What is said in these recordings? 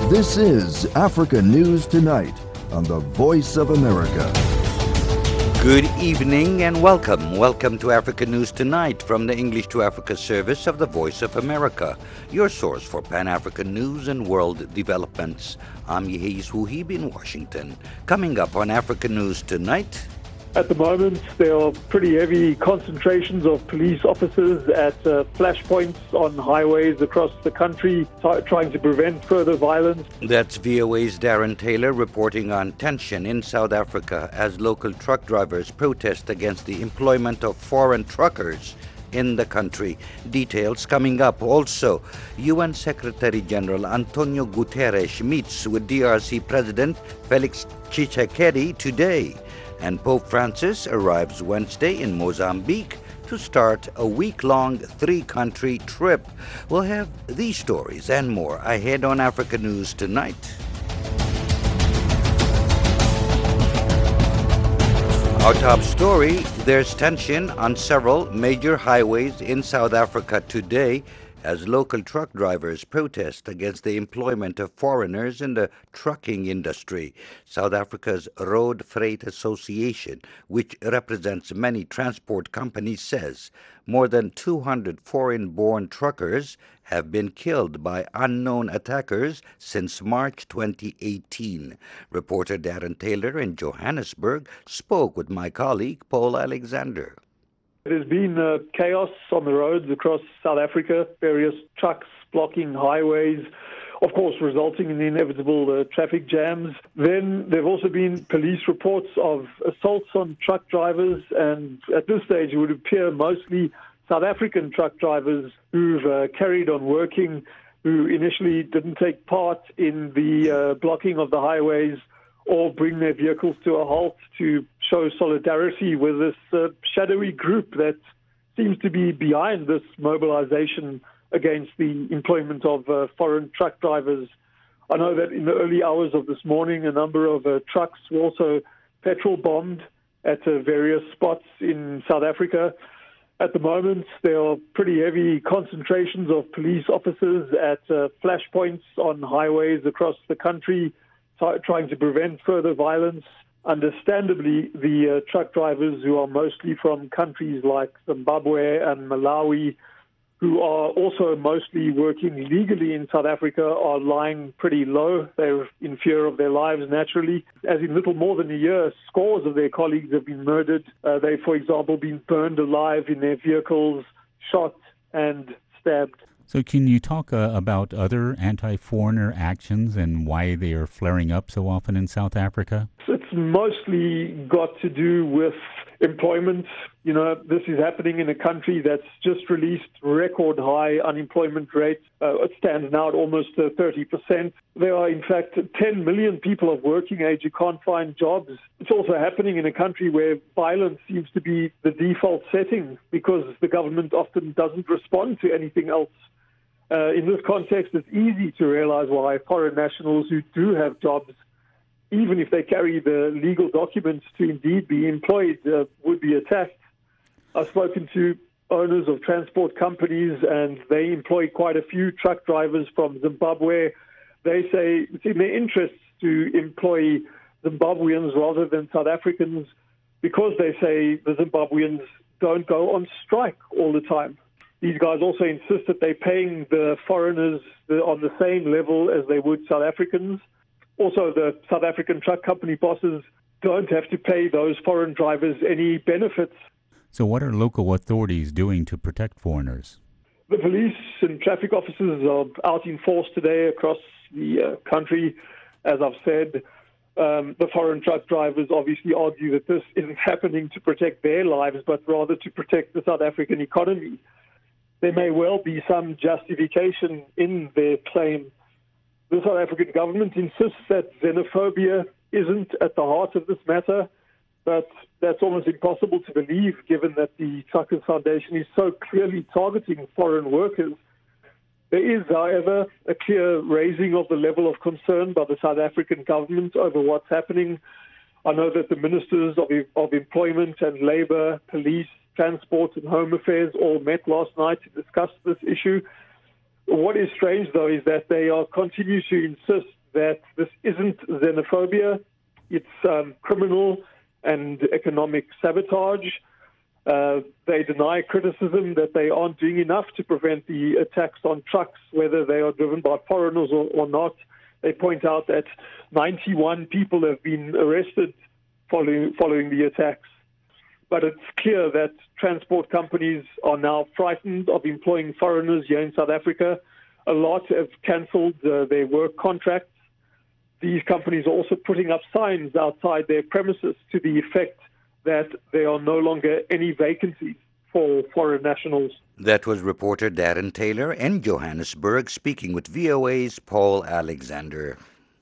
This is Africa News Tonight on the Voice of America. Good evening and welcome. Welcome to Africa News Tonight from the English to Africa service of the Voice of America, your source for Pan-African news and world developments. I'm Yehis Wuhib in Washington. Coming up on Africa News Tonight. At the moment, there are pretty heavy concentrations of police officers at flashpoints on highways across the country, trying to prevent further violence. That's VOA's Darren Taylor reporting on tension in South Africa as local truck drivers protest against the employment of foreign truckers in the country. Details coming up. Also, UN Secretary General Antonio Guterres meets with DRC President Felix Tshisekedi today. And Pope Francis arrives Wednesday in Mozambique to start a week-long three-country trip. We'll have these stories and more ahead on Africa News Tonight. Our top story, there's tension on several major highways in South Africa today as local truck drivers protest against the employment of foreigners in the trucking industry. South Africa's Road Freight Association, which represents many transport companies, says more than 200 foreign-born truckers have been killed by unknown attackers since March 2018. Reporter Darren Taylor in Johannesburg spoke with my colleague Paul Alexander. There's been chaos on the roads across South Africa, various trucks blocking highways, of course resulting in the inevitable traffic jams. Then there have also been police reports of assaults on truck drivers, and at this stage it would appear mostly South African truck drivers who've carried on working, who initially didn't take part in the blocking of the highways or bring their vehicles to a halt to show solidarity with this shadowy group that seems to be behind this mobilization against the employment of foreign truck drivers. I know that in the early hours of this morning, a number of trucks were also petrol bombed at various spots in South Africa. At the moment, there are pretty heavy concentrations of police officers at flashpoints on highways across the country, trying to prevent further violence. Understandably, the truck drivers, who are mostly from countries like Zimbabwe and Malawi, who are also mostly working legally in South Africa, are lying pretty low. They're in fear of their lives, naturally. As in little more than a year, scores of their colleagues have been murdered. They've, for example, been burned alive in their vehicles, shot and stabbed. So can you talk about other anti-foreigner actions and why they are flaring up so often in South Africa? It's mostly got to do with employment. You know, this is happening in a country that's just released record high unemployment rates. It stands now at almost 30%. There are, in fact, 10 million people of working age who can't find jobs. It's also happening in a country where violence seems to be the default setting because the government often doesn't respond to anything else. In this context, it's easy to realize why foreign nationals who do have jobs, even if they carry the legal documents to indeed be employed, would be attacked. I've spoken to owners of transport companies, and they employ quite a few truck drivers from Zimbabwe. They say it's in their interests to employ Zimbabweans rather than South Africans because they say the Zimbabweans don't go on strike all the time. These guys also insist that they're paying the foreigners on the same level as they would South Africans. Also, the South African truck company bosses don't have to pay those foreign drivers any benefits. So what are local authorities doing to protect foreigners? The police and traffic officers are out in force today across the country. As I've said, the foreign truck drivers obviously argue that this isn't happening to protect their lives, but rather to protect the South African economy. There may well be some justification in their claim. The South African government insists that xenophobia isn't at the heart of this matter, but that's almost impossible to believe given that the Truckers Foundation is so clearly targeting foreign workers. There is, however, a clear raising of the level of concern by the South African government over what's happening. I know that the ministers of employment and labour, police, transport and home affairs all met last night to discuss this issue. What is strange, though, is that they continue to insist that this isn't xenophobia, it's criminal and economic sabotage. They deny criticism that they aren't doing enough to prevent the attacks on trucks, whether they are driven by foreigners or not. They point out that 91 people have been arrested following the attacks. But it's clear that transport companies are now frightened of employing foreigners here in South Africa. A lot have cancelled their work contracts. These companies are also putting up signs outside their premises to the effect that there are no longer any vacancies for foreign nationals. That was reporter Darren Taylor in Johannesburg speaking with VOA's Paul Alexander.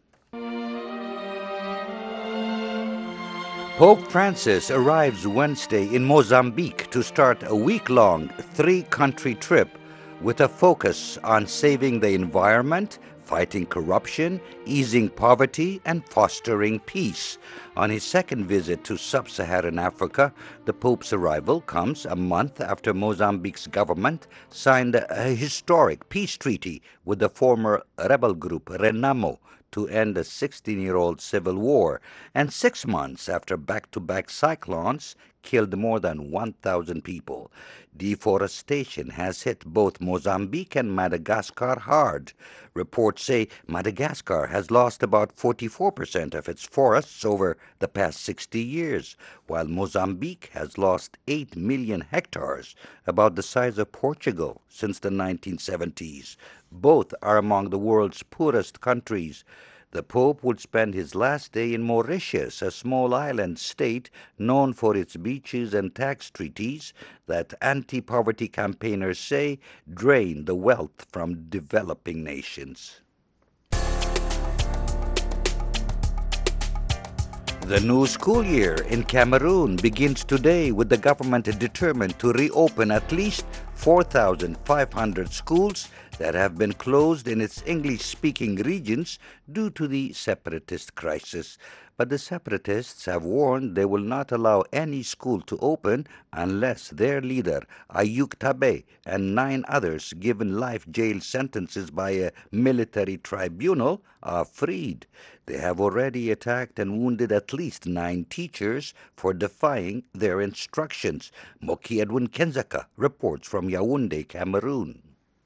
Pope Francis arrives Wednesday in Mozambique to start a week-long three-country trip with a focus on saving the environment, fighting corruption, easing poverty, and fostering peace. On his second visit to sub-Saharan Africa, the Pope's arrival comes a month after Mozambique's government signed a historic peace treaty with the former rebel group Renamo to end a 16-year-old civil war, and 6 months after back-to-back cyclones killed more than 1,000 people. Deforestation has hit both Mozambique and Madagascar hard. Reports say Madagascar has lost about 44% of its forests over the past 60 years, while Mozambique has lost 8 million hectares, about the size of Portugal, since the 1970s. Both are among the world's poorest countries. The Pope would spend his last day in Mauritius, a small island state known for its beaches and tax treaties that anti-poverty campaigners say drain the wealth from developing nations. The new school year in Cameroon begins today with the government determined to reopen at least 4,500 schools that have been closed in its English-speaking regions due to the separatist crisis. But the separatists have warned they will not allow any school to open unless their leader, Ayuk Tabe, and 9 others given life jail sentences by a military tribunal are freed. They have already attacked and wounded at least 9 teachers for defying their instructions. Moki Edwin Kenzaka reports from Yaoundé, Cameroon.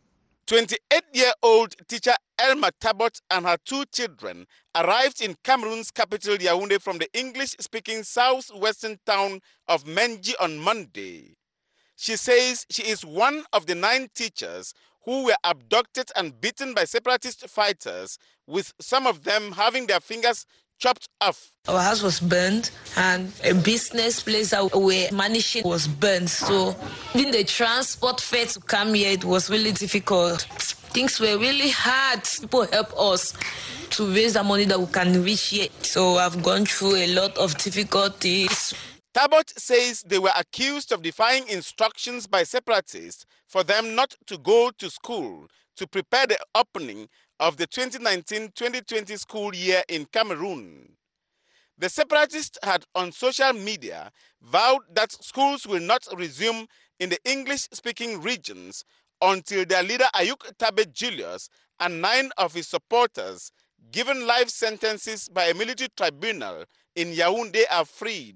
28-year-old teacher Elma Tabot and her 2 children arrived in Cameroon's capital Yaoundé from the English-speaking southwestern town of Menji on Monday. She says she is one of the 9 teachers who were abducted and beaten by separatist fighters, with some of them having their fingers chopped off. Our house was burned and a business place that we were managing was burned. So even the transport fare to come here, it was really difficult. Things were really hard. People help us to raise the money that we can reach here. So I've gone through a lot of difficulties. Tabot says they were accused of defying instructions by separatists for them not to go to school to prepare the opening of the 2019-2020 school year in Cameroon. The separatists had on social media vowed that schools will not resume in the English-speaking regions until their leader Ayuk Tabe Julius and 9 of his supporters, given life sentences by a military tribunal in Yaoundé, are freed.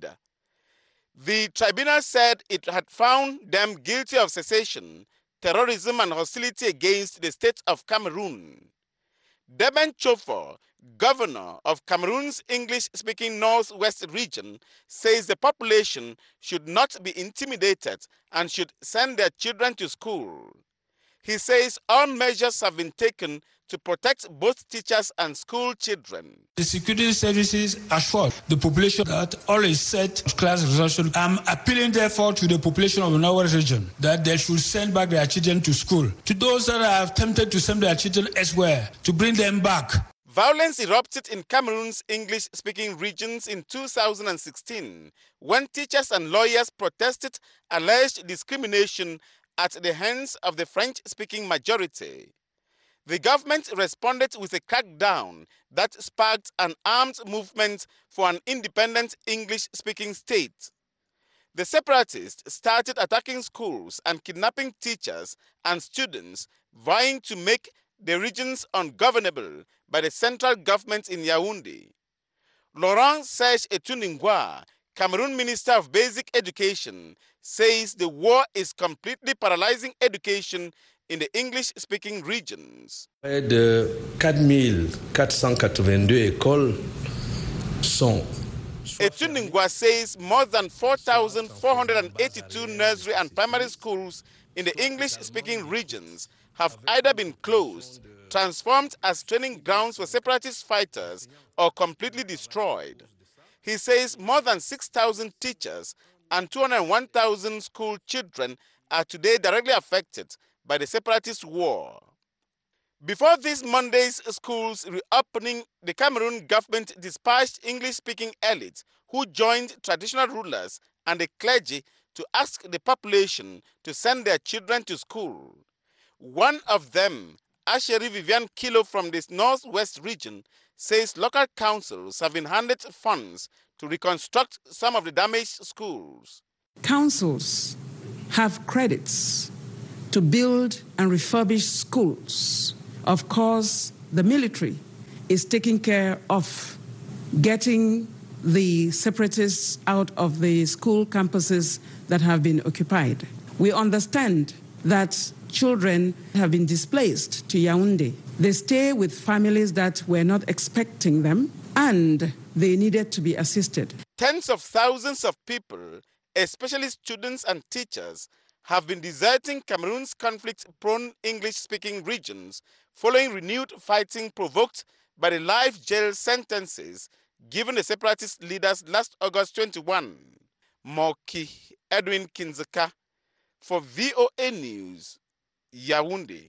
The tribunal said it had found them guilty of secession, terrorism, and hostility against the state of Cameroon. Deben Chofor, governor of Cameroon's English-speaking Northwest region, says the population should not be intimidated and should send their children to school. He says all measures have been taken to protect both teachers and school children. The security services assure the population that all is set class resolution. I'm appealing therefore to the population of the Northwest region that they should send back their children to school. To those that are tempted to send their children elsewhere, to bring them back. Violence erupted in Cameroon's English-speaking regions in 2016 when teachers and lawyers protested alleged discrimination at the hands of the French-speaking majority. The government responded with a crackdown that sparked an armed movement for an independent English-speaking state. The separatists started attacking schools and kidnapping teachers and students, vying to make the regions ungovernable by the central government in Yaoundé. Laurent Serge Etuningwa, Cameroon Minister of Basic Education, says the war is completely paralyzing education in the English-speaking regions. De 4,482 écoles sont. Etuningwa says more than 4,482 nursery and primary schools in the English-speaking regions have either been closed, transformed as training grounds for separatist fighters, or completely destroyed. He says more than 6,000 teachers and 201,000 school children are today directly affected by the separatist war. Before this Monday's schools reopening, the Cameroon government dispatched English-speaking elites who joined traditional rulers and the clergy to ask the population to send their children to school. One of them, Asheri Vivian Kilo from the Northwest region, says local councils have been handed funds to reconstruct some of the damaged schools. Councils have credits to build and refurbish schools. Of course, the military is taking care of getting the separatists out of the school campuses that have been occupied. We understand that children have been displaced to Yaoundé. They stay with families that were not expecting them, and they needed to be assisted. Tens of thousands of people, especially students and teachers, have been deserting Cameroon's conflict-prone English-speaking regions following renewed fighting provoked by the life jail sentences given the separatist leaders last August 21. Moki Edwin Kinzeka for VOA News, Yaoundé.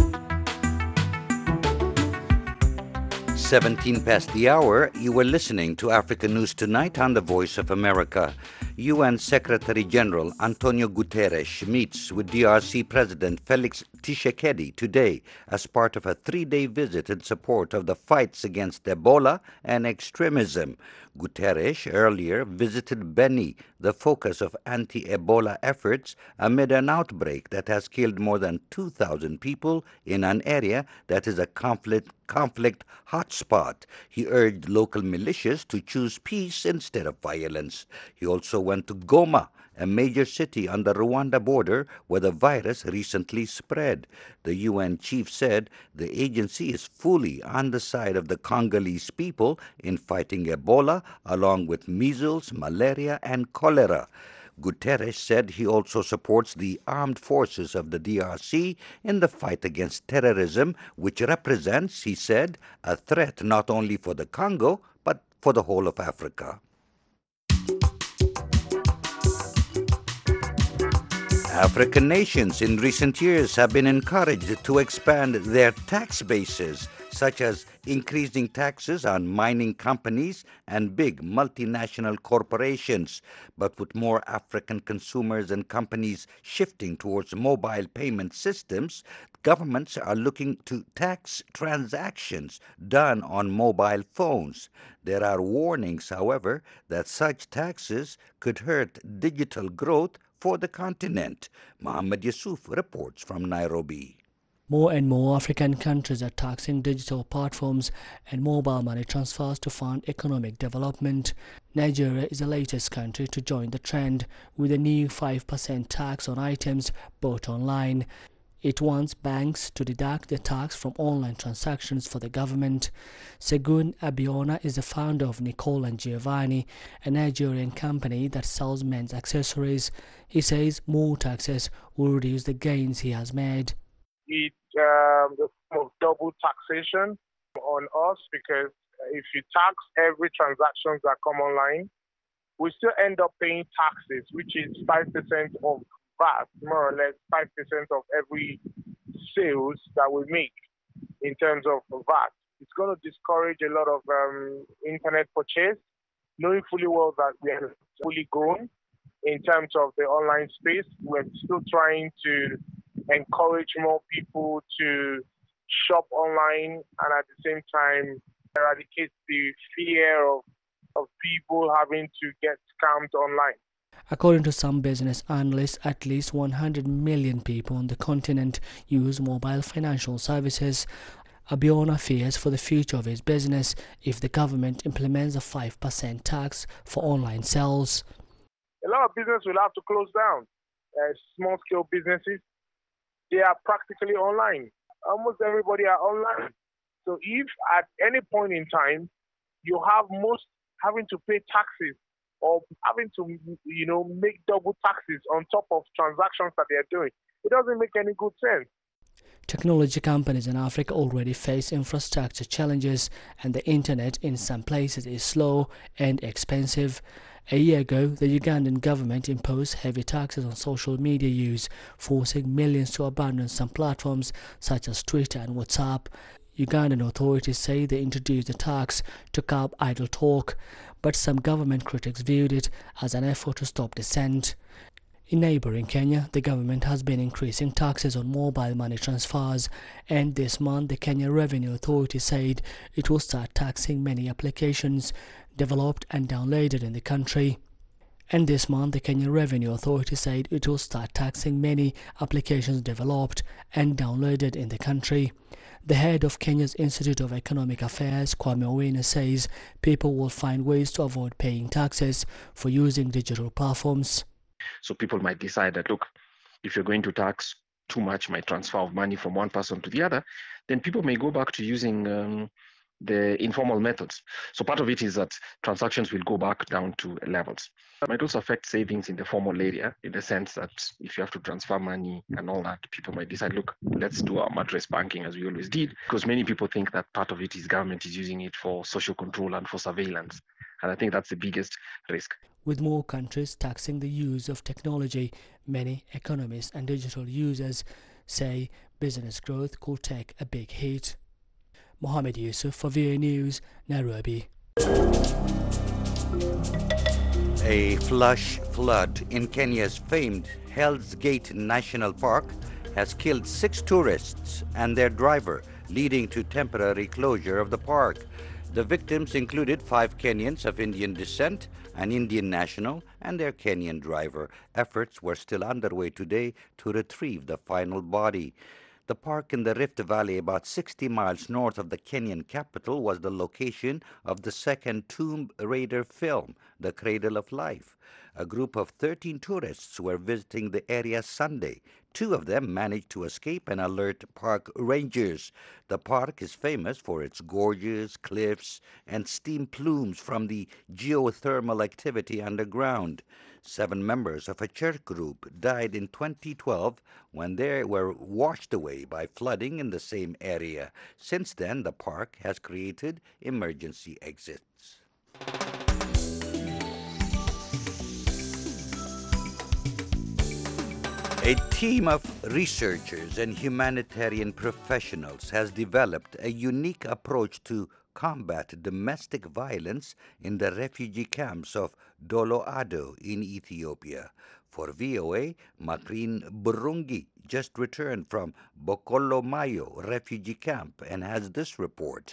17 past the hour, you were listening to Africa News Tonight on the Voice of America. UN Secretary General Antonio Guterres meets with DRC President Felix Tshisekedi today as part of a 3-day visit in support of the fights against Ebola and extremism. Guterres earlier visited Beni, the focus of anti-Ebola efforts, amid an outbreak that has killed more than 2,000 people in an area that is a conflict hotspot. He urged local militias to choose peace instead of violence. He also went to Goma, a major city on the Rwanda border where the virus recently spread. The UN chief said the agency is fully on the side of the Congolese people in fighting Ebola, along with measles, malaria, and cholera. Guterres said he also supports the armed forces of the DRC in the fight against terrorism, which represents, he said, a threat not only for the Congo, but for the whole of Africa. African nations in recent years have been encouraged to expand their tax bases, such as increasing taxes on mining companies and big multinational corporations. But with more African consumers and companies shifting towards mobile payment systems, governments are looking to tax transactions done on mobile phones. There are warnings, however, that such taxes could hurt digital growth for the continent. Mohammed Yusuf reports from Nairobi. More and more African countries are taxing digital platforms and mobile money transfers to fund economic development. Nigeria is the latest country to join the trend with a new 5% tax on items bought online. It wants banks to deduct the tax from online transactions for the government. Segun Abiona is the founder of Nicole and Giovanni, a Nigerian company that sells men's accessories. He says more taxes will reduce the gains he has made. It's double taxation on us, because if you tax every transaction that come online, we still end up paying taxes, which is 5% of VAT, more or less 5% of every sales that we make in terms of VAT. It's going to discourage a lot of internet purchase, knowing fully well that we are fully grown in terms of the online space. We're still trying to encourage more people to shop online, and at the same time eradicate the fear of people having to get scammed online. According to some business analysts, at least 100 million people on the continent use mobile financial services. Abiona fears for the future of his business if the government implements a 5% tax for online sales. A lot of business will have to close down. Small-scale businesses, they are practically online. Almost everybody are online. So if at any point in time you have most having to pay taxes or having to, make double taxes on top of transactions that they are doing, it doesn't make any good sense. Technology companies in Africa already face infrastructure challenges, and the internet in some places is slow and expensive. A year ago, the Ugandan government imposed heavy taxes on social media use, forcing millions to abandon some platforms such as Twitter and WhatsApp. Ugandan authorities say they introduced the tax to curb idle talk, but some government critics viewed it as an effort to stop dissent. In neighbouring Kenya, the government has been increasing taxes on mobile money transfers, and this month the Kenya Revenue Authority said it will start taxing many applications developed and downloaded in the country. And this month the Kenya Revenue Authority said it will start taxing many applications developed and downloaded in the country. The head of Kenya's Institute of Economic Affairs, Kwame Owino, says people will find ways to avoid paying taxes for using digital platforms. So people might decide that, look, if you're going to tax too much my transfer of money from one person to the other, then people may go back to using the informal methods. So part of it is that transactions will go back down to levels. It might also affect savings in the formal area, in the sense that if you have to transfer money and all that, people might decide, look, let's do our address banking as we always did, because many people think that part of it is government is using it for social control and for surveillance. And I think that's the biggest risk. With more countries taxing the use of technology, many economists and digital users say business growth could take a big hit. Mohammed Yusuf for VOA News, Nairobi. A flash flood in Kenya's famed Hell's Gate National Park has killed 6 tourists and their driver, leading to temporary closure of the park. The victims included 5 Kenyans of Indian descent, an Indian national, and their Kenyan driver. Efforts were still underway today to retrieve the final body. The park in the Rift Valley, about 60 miles north of the Kenyan capital, was the location of the second Tomb Raider film, The Cradle of Life. A group of 13 tourists were visiting the area Sunday. 2 of them managed to escape and alert park rangers. The park is famous for its gorges, cliffs, and steam plumes from the geothermal activity underground. 7 members of a church group died in 2012 when they were washed away by flooding in the same area. Since then, the park has created emergency exits. A team of researchers and humanitarian professionals has developed a unique approach to combat domestic violence in the refugee camps of Doloado in Ethiopia. For VOA, Makrin Burungi just returned from Bokolo-Mayo refugee camp and has this report.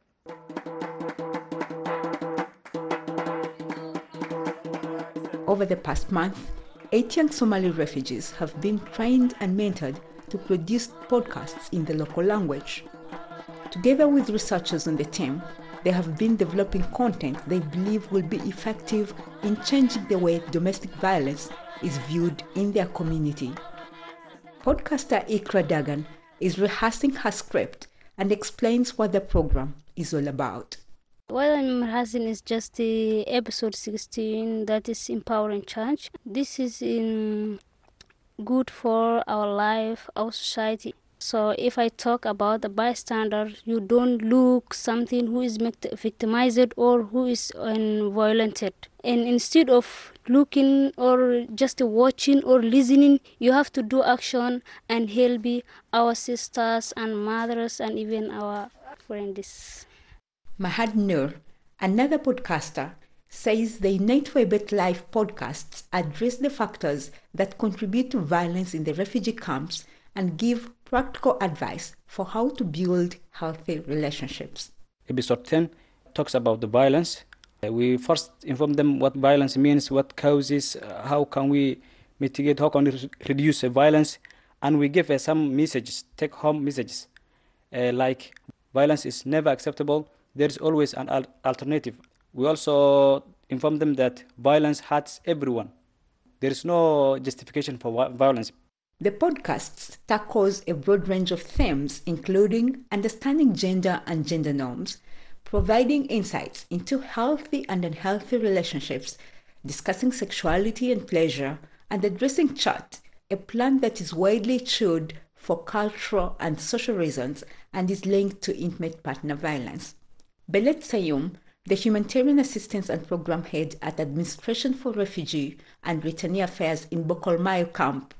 Over the past month, 8 young Somali refugees have been trained and mentored to produce podcasts in the local language. Together with researchers on the team, they have been developing content they believe will be effective in changing the way domestic violence is viewed in their community. Podcaster Ikra Dagan is rehearsing her script and explains what the program is all about. What I'm rehearsing is just the episode 16, that is Empowering Change. This is good for our life, our society. So if I talk about the bystander, you don't look something who is victimized or who is violated. And instead of looking or just watching or listening, you have to do action and help our sisters and mothers and even our friends. Mahad Nur, another podcaster, says the Unite for a Better Life podcasts address the factors that contribute to violence in the refugee camps and give practical advice for how to build healthy relationships. Episode 10 talks about the violence We first inform them what violence means, what causes, how can we mitigate, how can we reduce violence, and we give some messages, take-home messages, like violence is never acceptable, there is always an alternative. We also inform them that violence hurts everyone. There is no justification for violence. The podcasts tackles a broad range of themes, including understanding gender and gender norms, providing insights into healthy and unhealthy relationships, discussing sexuality and pleasure, and addressing chat, a plant that is widely chewed for cultural and social reasons and is linked to intimate partner violence. Belet Sayum, the Humanitarian Assistance and Program Head at Administration for Refugee and Returnee Affairs in Bokolmayo Camp,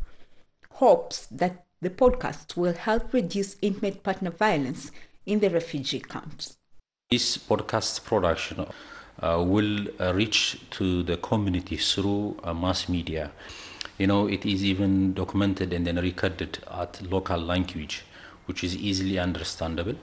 hopes that the podcast will help reduce intimate partner violence in the refugee camps. This podcast production will reach to the community through mass media. It is even documented and then recorded at local language, which is easily understandable.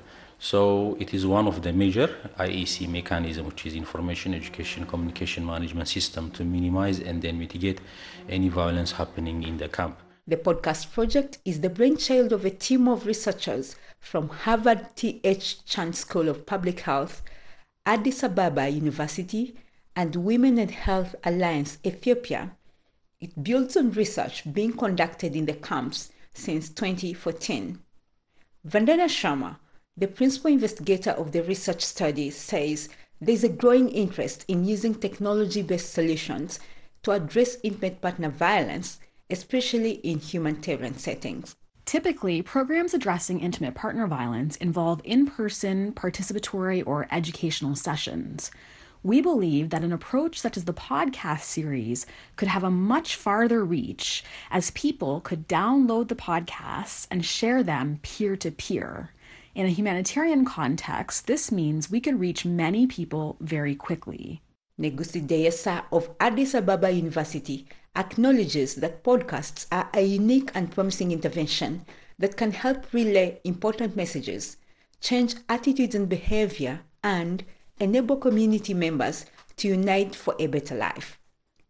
So it is one of the major IEC mechanism, which is Information Education Communication Management System, to minimize and then mitigate any violence happening in the camp. The podcast project is the brainchild of a team of researchers from Harvard T.H. Chan School of Public Health, Addis Ababa University, and Women and Health Alliance Ethiopia. It builds on research being conducted in the camps since 2014. Vandana Sharma, the principal investigator of the research study, says there is a growing interest in using technology-based solutions to address intimate partner violence, especially in humanitarian settings. Typically, programs addressing intimate partner violence involve in-person, participatory, or educational sessions. We believe that an approach such as the podcast series could have a much farther reach, as people could download the podcasts and share them peer-to-peer. In a humanitarian context, this means we could reach many people very quickly. Negusi Deyesa of Addis Ababa University acknowledges that podcasts are a unique and promising intervention that can help relay important messages, change attitudes and behavior, and enable community members to unite for a better life.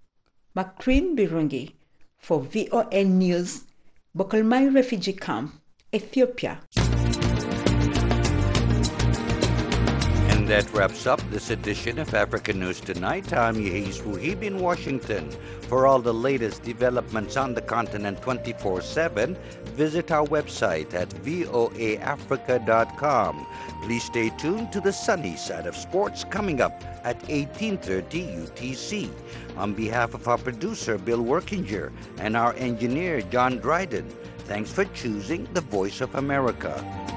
Macrin Birungi for VOA News, Bokolmayo Refugee Camp, Ethiopia. That wraps up this edition of African News Tonight. I'm Yehis Wuhib in Washington. For all the latest developments on the continent 24/7, visit our website at voaafrica.com. Please stay tuned to the sunny side of sports coming up at 18:30 UTC. On behalf of our producer, Bill Workinger, and our engineer, John Dryden, thanks for choosing the Voice of America.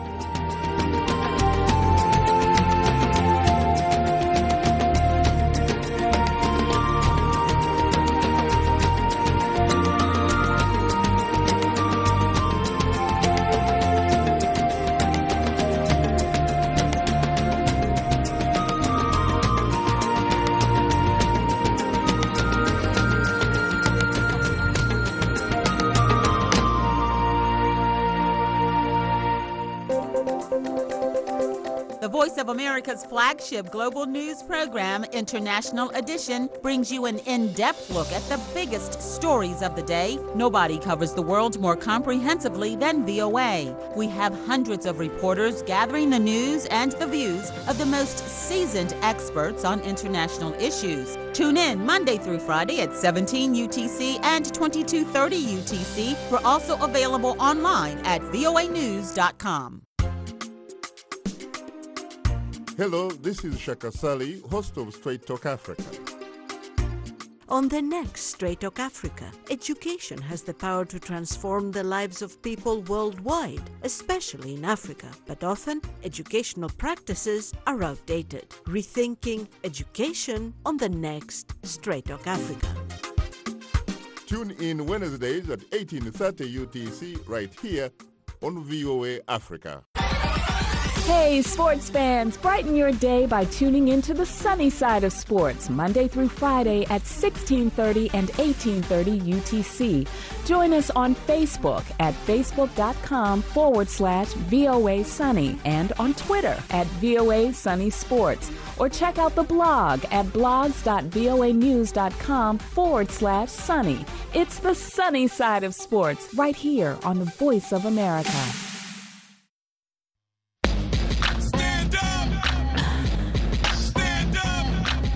Voice of America's flagship global news program, International Edition, brings you an in-depth look at the biggest stories of the day. Nobody covers the world more comprehensively than VOA. We have hundreds of reporters gathering the news and the views of the most seasoned experts on international issues. Tune in Monday through Friday at 17 UTC and 2230 UTC. We're also available online at voanews.com. Hello, this is Shaka Sali, host of Straight Talk Africa. On the next Straight Talk Africa, education has the power to transform the lives of people worldwide, especially in Africa. But often, educational practices are outdated. Rethinking education on the next Straight Talk Africa. Tune in Wednesdays at 18:30 UTC right here on VOA Africa. Hey, sports fans, brighten your day by tuning into the sunny side of sports, Monday through Friday at 1630 and 1830 UTC. Join us on Facebook at facebook.com/VOA Sunny and on Twitter at VOA Sunny Sports. Or check out the blog at blogs.voanews.com/sunny. It's the sunny side of sports right here on the Voice of America.